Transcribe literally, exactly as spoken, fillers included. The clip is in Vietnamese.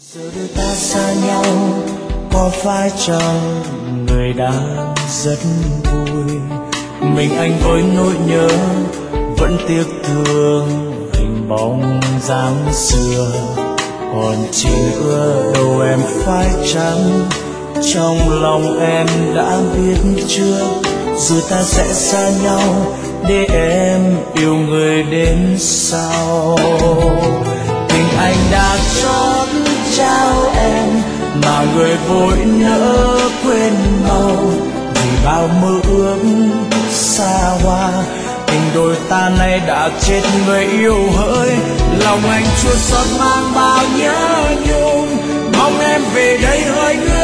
Giờ đôi ta xa nhau, có phải chăng người đang rất vui? Mình anh với nỗi nhớ vẫn tiếc thương hình bóng dáng xưa. Còn chỉ ưa đâu em phải chăng trong lòng em đã biết chưa? Rồi ta sẽ xa nhau để em yêu người đến sau. Tình anh đã trót trao em mà người vội nỡ quên mau, vì bao mơ ước xa hoa. Tình đôi ta nay đã chết người yêu hỡi, lòng anh chua xót mang bao nhớ nhung. Mong em về đây hỡi người